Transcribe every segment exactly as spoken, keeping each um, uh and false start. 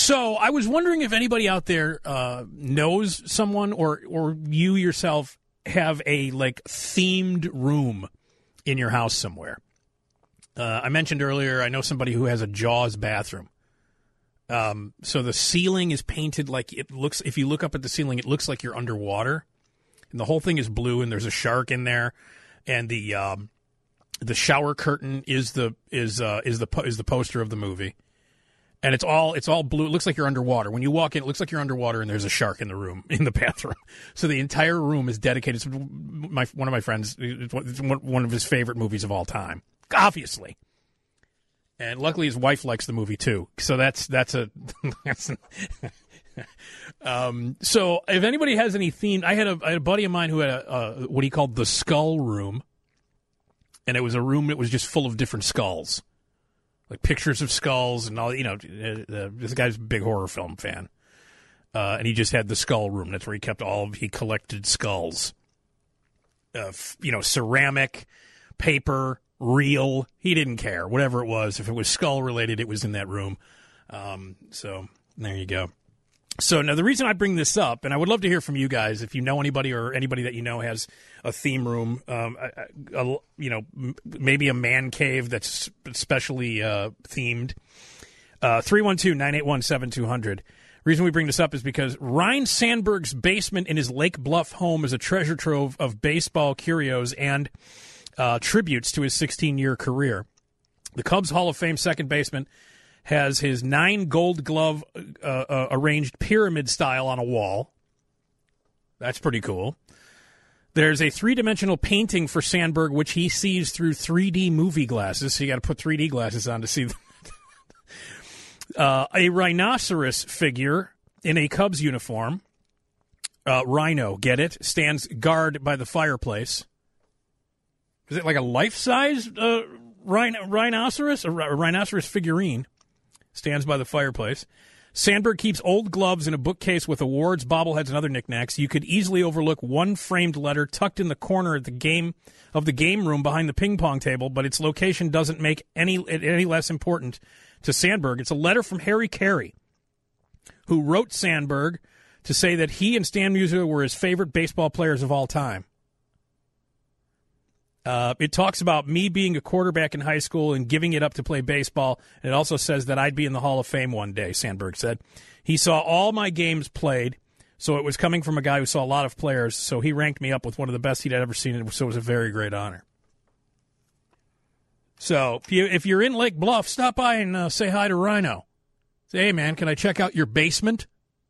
So I was wondering if anybody out there uh, knows someone or or you yourself have a like themed room in your house somewhere. Uh, I mentioned earlier I know somebody who has a Jaws bathroom. Um, so the ceiling is painted like it looks. If you look up at the ceiling, it looks like you're underwater, and the whole thing is blue. And there's a shark in there, and the um, the shower curtain is the is uh, is the po- is the poster of the movie. And it's all it's all blue. It looks like you're underwater. When you walk in, it looks like you're underwater, and there's a shark in the room, in the bathroom. So the entire room is dedicated to my one of my friends. It's one of his favorite movies of all time, obviously. And luckily, his wife likes the movie too. So that's that's a. that's um, so if anybody has any theme, I had a, I had a buddy of mine who had a, a what he called the skull room, and it was a room that was just full of different skulls. Like pictures of skulls and all, you know, uh, this guy's a big horror film fan. Uh, and he just had the skull room. That's where he kept all of, he collected skulls. Uh, f- you know, ceramic, paper, real. He didn't care. Whatever it was. If it was skull related, it was in that room. Um, so there you go. So now the reason I bring this up, and I would love to hear from you guys, if you know anybody or anybody that you know has a theme room, um, a, a, you know, m- maybe a man cave that's specially uh, themed. Uh, three one two, nine eight one, seven two zero zero. Reason we bring this up is because Ryne Sandberg's basement in his Lake Bluff home is a treasure trove of baseball curios and uh, tributes to his sixteen-year career. The Cubs Hall of Fame second baseman has his nine gold glove uh, uh, arranged pyramid style on a wall. That's pretty cool. There's a three-dimensional painting for Sandberg, which he sees through three D movie glasses. So you got to put three D glasses on to see them. uh, a rhinoceros figure in a Cubs uniform. Uh, Rhino, get it? Stands guard by the fireplace. Is it like a life-size uh, rhino- rhinoceros? A, a rhinoceros figurine. Stands by the fireplace. Sandberg keeps old gloves in a bookcase with awards, bobbleheads, and other knickknacks. You could easily overlook one framed letter tucked in the corner of the game of the game room behind the ping pong table, but its location doesn't make any it any less important to Sandberg. It's a letter from Harry Carey, who wrote Sandberg to say that he and Stan Musial were his favorite baseball players of all time. Uh, it talks about me being a quarterback in high school and giving it up to play baseball. And it also says that I'd be in the Hall of Fame one day, Sandberg said. He saw all my games played, so it was coming from a guy who saw a lot of players, so he ranked me up with one of the best he'd ever seen, so it was a very great honor. So if, you, if you're in Lake Bluff, stop by and uh, say hi to Rhino. Say, hey, man, can I check out your basement?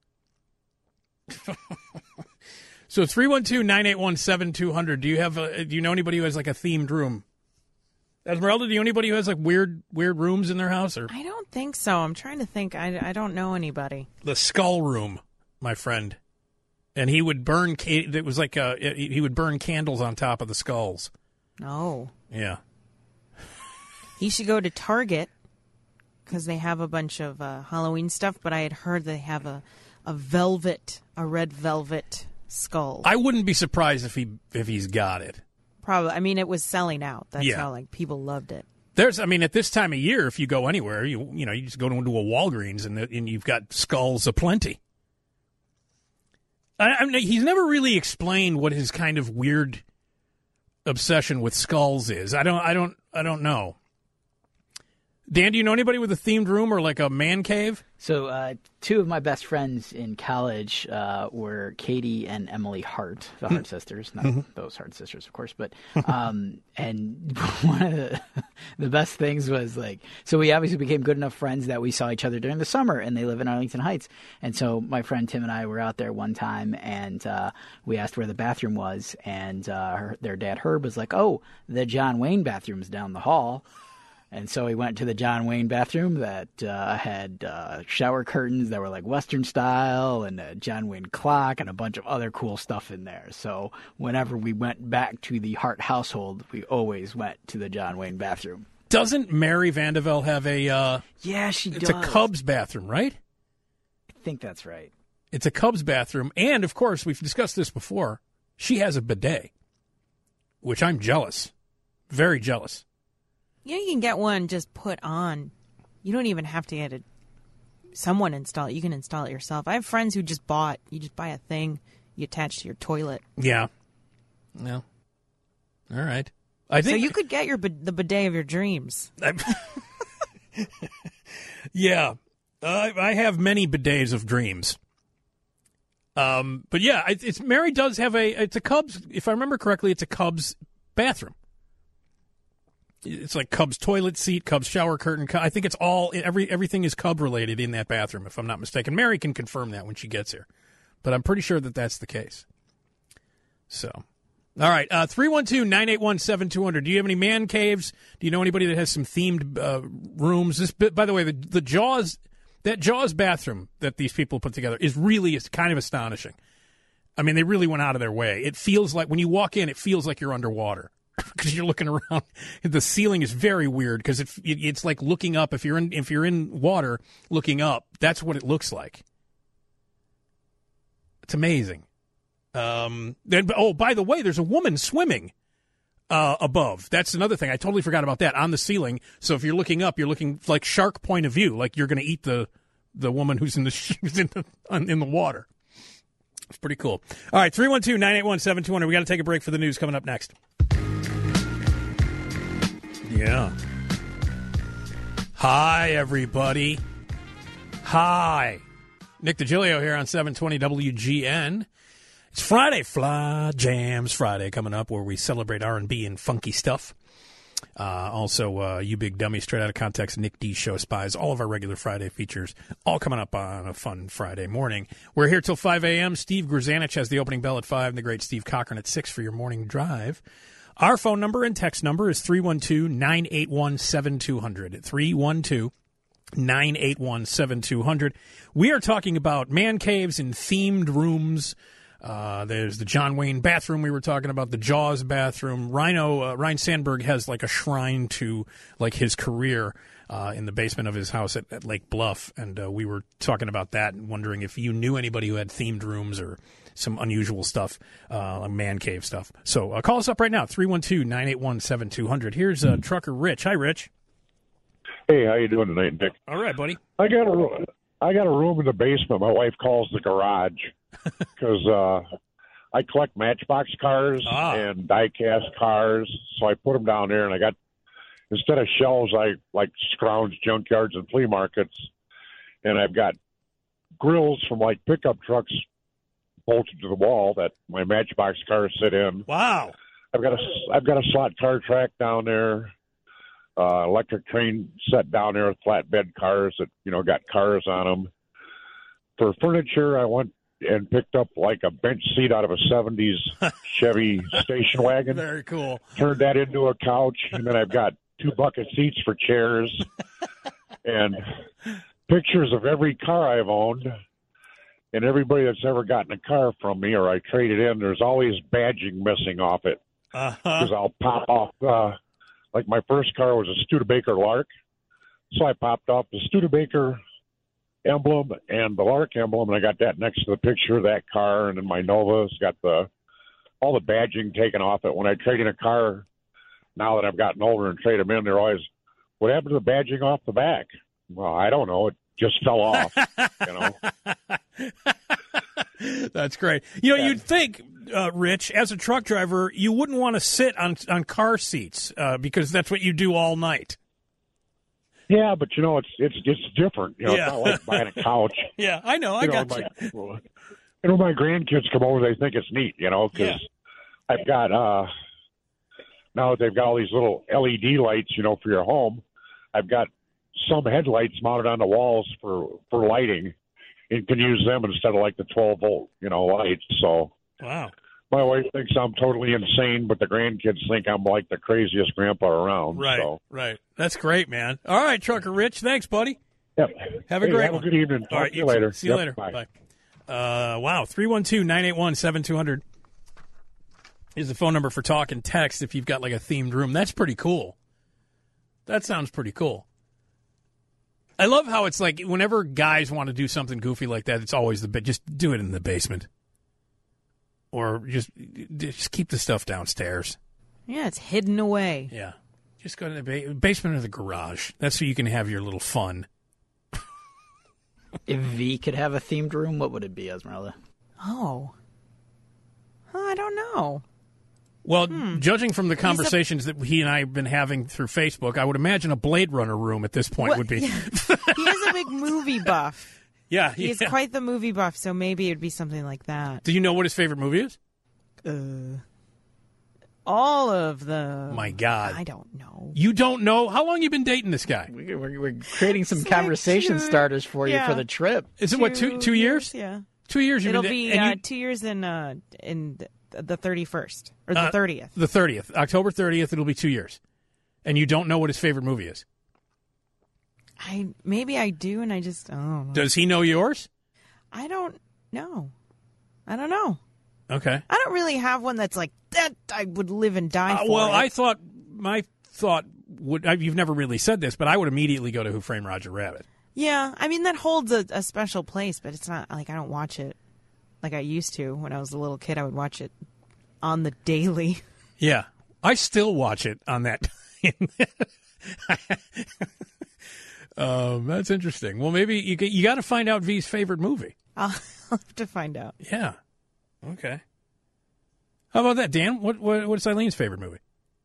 So three one two, nine eight one, seven two zero zero. Do you have a, do you know anybody who has like a themed room? Esmeralda, do you know anybody who has like weird weird rooms in their house? Or I don't think so. I'm trying to think. I, I don't know anybody. The skull room, my friend, and he would burn. It was like a, he would burn candles on top of the skulls. Oh, yeah. He should go to Target because they have a bunch of uh, Halloween stuff. But I had heard they have a a velvet, a red velvet skull. I wouldn't be surprised if he if he's got it. Probably. I mean, it was selling out. That's yeah. how like people loved it. There's, I mean, at this time of year, if you go anywhere, you you know, you just go into a Walgreens and and you've got skulls aplenty. I, I mean, he's never really explained what his kind of weird obsession with skulls is. I don't I don't I don't know. Dan, do you know anybody with a themed room or like a man cave? So uh, two of my best friends in college uh, were Katie and Emily Hart, the Hart sisters. Not mm-hmm. those Hart sisters, of course. But um, and one of the, the best things was like, so we obviously became good enough friends that we saw each other during the summer, and they live in Arlington Heights. And so my friend Tim and I were out there one time, and uh, we asked where the bathroom was, and uh, her, their dad Herb was like, oh, the John Wayne bathroom's down the hall. And so we went to the John Wayne bathroom that uh, had uh, shower curtains that were like Western style and a John Wayne clock and a bunch of other cool stuff in there. So whenever we went back to the Hart household, we always went to the John Wayne bathroom. Doesn't Mary Vandevelde have a... Uh, yeah, she it's does. It's a Cubs bathroom, right? I think that's right. It's a Cubs bathroom. And, of course, we've discussed this before. She has a bidet, which I'm jealous. Very jealous. Yeah, you can get one just put on. You don't even have to get a someone install it. You can install it yourself. I have friends who just bought. You just buy a thing you attach to your toilet. Yeah. Yeah. All right. I think so you could get your the bidet of your dreams. Yeah. Uh, I have many bidets of dreams. Um, but yeah, it's, it's Mary does have a. It's a Cubs. If I remember correctly, it's a Cubs bathroom. It's like Cubs toilet seat, Cubs shower curtain. I think it's all every everything is Cub related in that bathroom, if I'm not mistaken. Mary can confirm that when she gets here, but I'm pretty sure that that's the case. So, all right, uh, three one two, nine eight one, seven two zero zero. Do you have any man caves? Do you know anybody that has some themed uh, rooms? This, by the way, the, the Jaws. That Jaws bathroom that these people put together is really is kind of astonishing. I mean, they really went out of their way. It feels like when you walk in, it feels like you're underwater because you're looking around. The ceiling is very weird because it, it, it's like looking up. If you're in if you're in water, looking up, that's what it looks like. It's amazing. Um, then, oh, by the way, there's a woman swimming uh, above. That's another thing. I totally forgot about that on the ceiling. So if you're looking up, you're looking like shark point of view, like you're going to eat the the woman who's in the who's in the in the water. It's pretty cool. All right, three one two, nine eight one, seven two zero zero. We got to take a break for the news coming up next. Yeah. Hi, everybody. Hi. Nick DiGilio here on seven twenty W G N. It's Friday, Fly Jams Friday coming up, where we celebrate R and B and funky stuff. Uh, also, uh, You Big Dummy, Straight Out of Context, Nick D Show Spies, all of our regular Friday features, all coming up on a fun Friday morning. We're here till five a.m. Steve Grzanich has the opening bell at five, and the great Steve Cochran at six for your morning drive. Our phone number and text number is three one two, nine eight one, seven two zero zero, three one two, nine eight one, seven two zero zero. We are talking about man caves and themed rooms. Uh, there's the John Wayne bathroom we were talking about, the Jaws bathroom. Rhino, uh, Ryan Sandberg has like a shrine to like his career uh, in the basement of his house at, at Lake Bluff, and uh, we were talking about that and wondering if you knew anybody who had themed rooms or some unusual stuff, uh, like man cave stuff. So uh, call us up right now, three one two, nine eight one, seven two zero zero. Here's uh, Trucker Rich. Hi, Rich. Hey, how you doing tonight, Nick? All right, buddy. I got a, I got a room in the basement my wife calls the garage because uh, I collect Matchbox cars ah. and die-cast cars, so I put them down there, and I got, instead of shelves, I like scrounge junkyards and flea markets, and I've got grills from like pickup trucks bolted to the wall that my Matchbox cars sit in. Wow. I've got a, I've got a slot car track down there. Uh, electric train set down there with flatbed cars that, you know, got cars on them. For furniture, I went and picked up like a bench seat out of a seventies Chevy station wagon. Very cool. Turned that into a couch, and then I've got two bucket seats for chairs and pictures of every car I've owned and everybody that's ever gotten a car from me or I traded in. There's always badging missing off it because Uh-huh. I'll pop off uh, like my first car was a Studebaker Lark. So I popped off the Studebaker emblem and the Lark emblem, and I got that next to the picture of that car. And then my Nova's got the all the badging taken off it. When I trade in a car, now that I've gotten older and trade them in, they're always, what happened to the badging off the back? Well, I don't know. It just fell off, you know. That's great. You know, Yeah. you'd think, uh, Rich, as a truck driver, you wouldn't want to sit on on car seats uh, because that's what you do all night. Yeah, but you know, it's it's it's different. You know, Yeah. it's not like buying a couch. Yeah, I know. I you know, got my, you. you know, my grandkids come over, they think it's neat, you know, because Yeah. I've got uh, now that they've got all these little L E D lights, you know, for your home. I've got some headlights mounted on the walls for for lighting, and can use them instead of like the twelve volt, you know, lights. So Wow. my wife thinks I'm totally insane, but the grandkids think I'm like the craziest grandpa around. Right, So. right. That's great, man. All right, Trucker Rich. Thanks, buddy. Yep. Have a Hey, great have one. a good evening. Talk All right, to you too. later. See you Yep, later. Bye. Uh, wow, three one two, nine eight one, seven two zero zero is the phone number for talk and text if you've got like a themed room. That's pretty cool. That sounds pretty cool. I love how it's like whenever guys want to do something goofy like that, it's always the bit. Just do it in the basement. Or just just keep the stuff downstairs. Yeah, it's hidden away. Yeah. Just go to the ba- basement or the garage. That's so you can have your little fun. If V could have a themed room, what would it be, Esmeralda? Oh. Huh, I don't know. Well, Hmm. judging from the conversations that he and I have been having through Facebook, I would imagine a Blade Runner room at this point What- would be. He is a big movie buff. Yeah, He is yeah. quite the movie buff, so maybe it would be something like that. Do you know what his favorite movie is? Uh, all of the... My God. I don't know. You don't know? How long you been dating this guy? We- We're, we're creating some It's like conversation two- starters for you yeah. for the trip. Is it, what, two two years? Yeah. Two years you've It'll been be da- and uh, you- two years in uh, in th- the thirty-first. Or the Uh, thirtieth. The thirtieth. October thirtieth, it'll be two years. And you don't know what his favorite movie is. I Maybe I do, and I just... I don't know. Does he know yours? I don't know. I don't know. Okay. I don't really have one that's like, that I would live and die Uh, for. well, it. I thought, my thought would, I, you've never really said this, but I would immediately go to Who Framed Roger Rabbit. Yeah, I mean, that holds a, a special place, but it's not like I don't watch it like I used to. When I was a little kid, I would watch it on the daily. Yeah. I still watch it on that. um, that's interesting. Well, maybe you, you got to find out V's favorite movie. I'll have to find out. Yeah. Okay. How about that, Dan? What, what what's Eileen's favorite movie?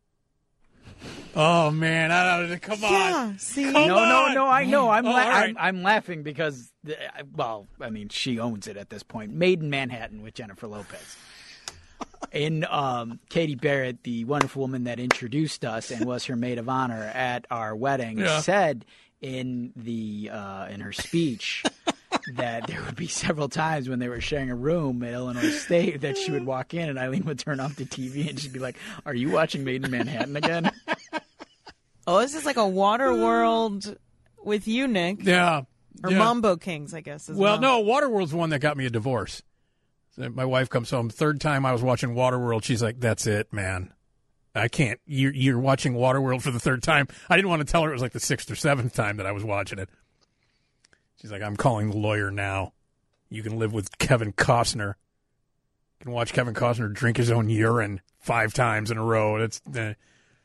Oh man, I don't. Come on. Yeah, see? Come No, no, on. no. I know. I'm, Oh, la- all right. I'm, I'm laughing because, uh, well, I mean, she owns it at this point. Made in Manhattan with Jennifer Lopez. In um, Katie Barrett, the wonderful woman that introduced us and was her maid of honor at our wedding, Yeah. said in the uh, in her speech that there would be several times when they were sharing a room at Illinois State that she would walk in and Eileen would turn off the T V and she'd be like, "Are you watching Made in Manhattan again?" Oh, this is like a water world with you, Nick. Yeah. Or yeah. Mambo Kings, I guess. As Well, well, no, Waterworld's the one that got me a divorce. So my wife comes home. Third time I was watching Waterworld, she's like, "That's it, man. I can't. You're, you're watching Waterworld for the third time." I didn't want to tell her it was like the sixth or seventh time that I was watching it. She's like, "I'm calling the lawyer now. You can live with Kevin Costner. You can watch Kevin Costner drink his own urine five times in a row." That's uh...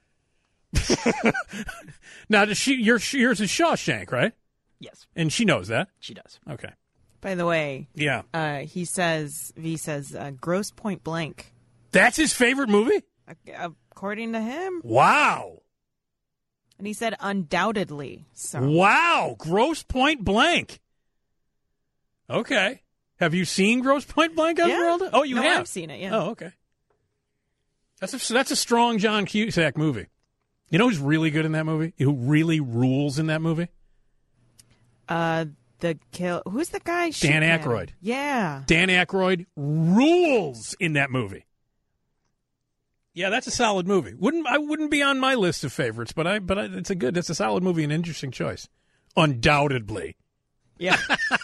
Now, does she? Your yours is Shawshank, right? Yes, And she knows that. she does. Okay. by the way, Yeah. uh, he says, V says, uh, Gross Point Blank. That's his favorite movie? Uh, according to him. Wow. And he said undoubtedly. So Wow. Gross Point Blank. Okay. Have you seen Gross Point Blank, Esmeralda? Oh, you no, have? I've seen it, yeah. Oh, okay. That's a, that's a strong John Cusack movie. You know who's really good in that movie? Who really rules in that movie? Uh, the kill. Who's the guy? Dan shooting at him? Aykroyd. Yeah. Dan Aykroyd rules in that movie. Yeah, that's a solid movie. Wouldn't I wouldn't be on my list of favorites, but I but I, it's a good, it's a solid movie, an interesting choice, undoubtedly. Yeah.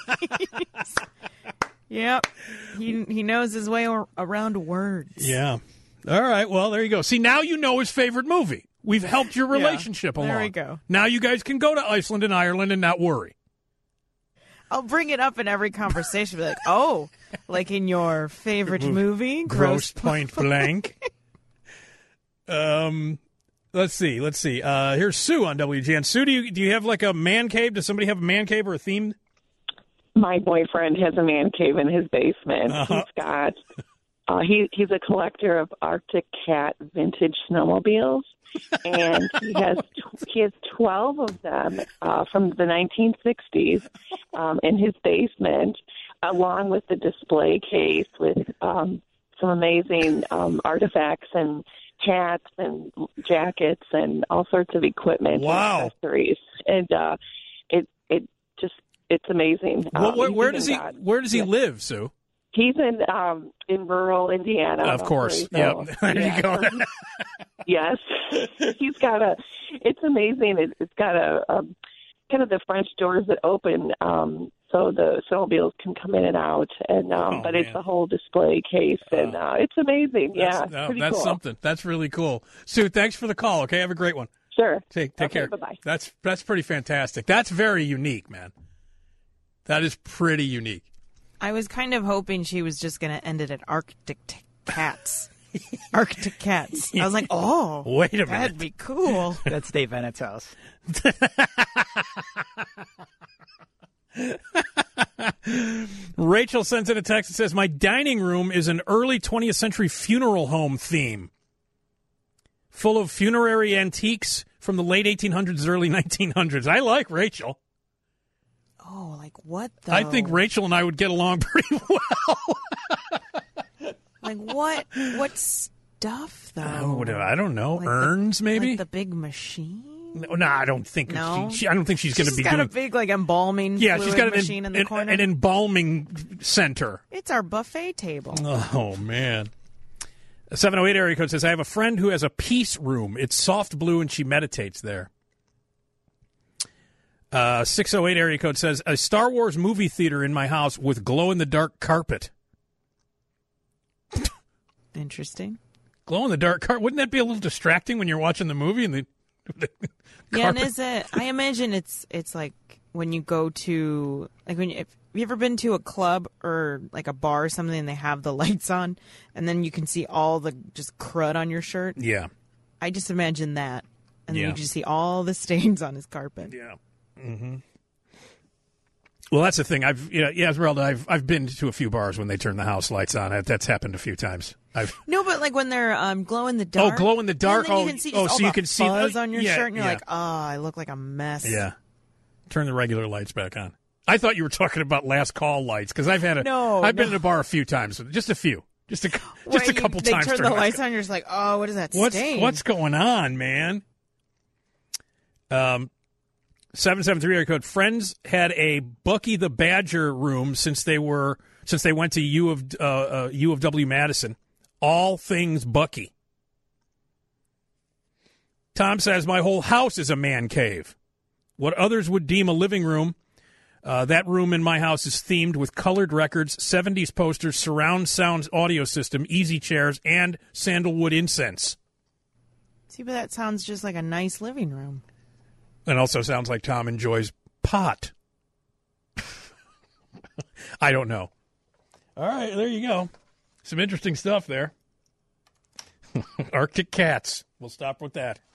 Yep. He he knows his way ar- around words. Yeah. All right. Well, there you go. See, now you know his favorite movie. We've helped your relationship along. There we go. Now you guys can go to Iceland and Ireland and not worry. I'll bring it up in every conversation. Be like, oh, like in your favorite movie, Gross Point Blank. Um, let's see. Let's see. Uh, here's Sue on W G N. Sue, do you do you have like a man cave? Does somebody have a man cave or a themed? My boyfriend has a man cave in his basement. Uh-huh. He's got uh, he he's a collector of Arctic Cat vintage snowmobiles, and he has he has twelve of them uh, from the nineteen sixties um, in his basement, along with the display case with um, some amazing um, artifacts and hats and jackets and all sorts of equipment Wow. and accessories, and uh, it it just. It's amazing. Well, Um, where, he's where in does he God. Where does he Yeah. live, Sue? He's in um in rural Indiana. Of course. So, Yep. There yeah. you go. Yes, he's got a. It's amazing. It, it's got a, a kind of the French doors that open, um, so the snowmobiles can come in and out. And um, Oh, but man. it's a whole display case, and uh, it's amazing. Yeah, That's, no, pretty that's cool. something. That's really cool. Sue, thanks for the call. Okay, have a great one. Sure. Take take Okay, care. bye-bye. That's that's pretty fantastic. That's very unique, man. That is pretty unique. I was kind of hoping she was just going to end it at Arctic t- cats. Arctic cats. I was like, oh, Wait a minute. that'd be cool. That's Dave Bennett's house. Rachel sends in a text that says, my dining room is an early twentieth century funeral home theme, full of funerary antiques from the late eighteen hundreds, early nineteen hundreds. I like Rachel. Oh, like what, though? I think Rachel and I would get along pretty well. Like what? What stuff, though? Oh, I don't know. Like Urns, the, maybe? Like the big machine? No, no, I don't think. No? She, she, I don't think she's going to She's be got doing. a big, like, embalming yeah, fluid she's got an, machine in the an, corner. an embalming center. It's our buffet table. Oh, man. A seven oh eight area code says, I have a friend who has a peace room. It's soft blue, and she meditates there. Uh, six oh eight area code says, a Star Wars movie theater in my house with glow-in-the-dark carpet. Interesting. Glow-in-the-dark carpet. Wouldn't that be a little distracting when you're watching the movie and the, the Yeah, and carpet? is it? I imagine it's it's like when you go to like when you, if, have you ever been to a club or like a bar or something and they have the lights on and then you can see all the just crud on your shirt. Yeah. I just imagine that, and Yeah. then you just see all the stains on his carpet. Yeah. Mm-hmm. Well, that's the thing. I've yeah, yeah, Esmeralda. I've I've been to a few bars when they turn the house lights on. That's happened a few times. I've No, but like when they're um, glow in the dark. Oh, glow in the dark. And then you Oh, can see oh, just all so you the can see fuzz oh, on your yeah, shirt, and you're yeah. like, oh, I look like a mess. Yeah. Turn the regular lights back on. I thought you were talking about last call lights because I've had a No, I've been no. in a bar a few times, just a few, just a just Where a you- couple they times. turn the during my- lights on, you're just like, oh, what is that What's stain? what's going on, man? Um, seven seven three area code. Friends had a Bucky the Badger room since they were since they went to U of uh, uh, U of W Madison. All things Bucky. Tom says my whole house is a man cave. What others would deem a living room, uh, that room in my house is themed with colored records, seventies posters, surround sound audio system, easy chairs, and sandalwood incense. See, but that sounds just like a nice living room. And also sounds like Tom enjoys pot. I don't know. All right, there you go. Some interesting stuff there. Arctic cats. We'll stop with that.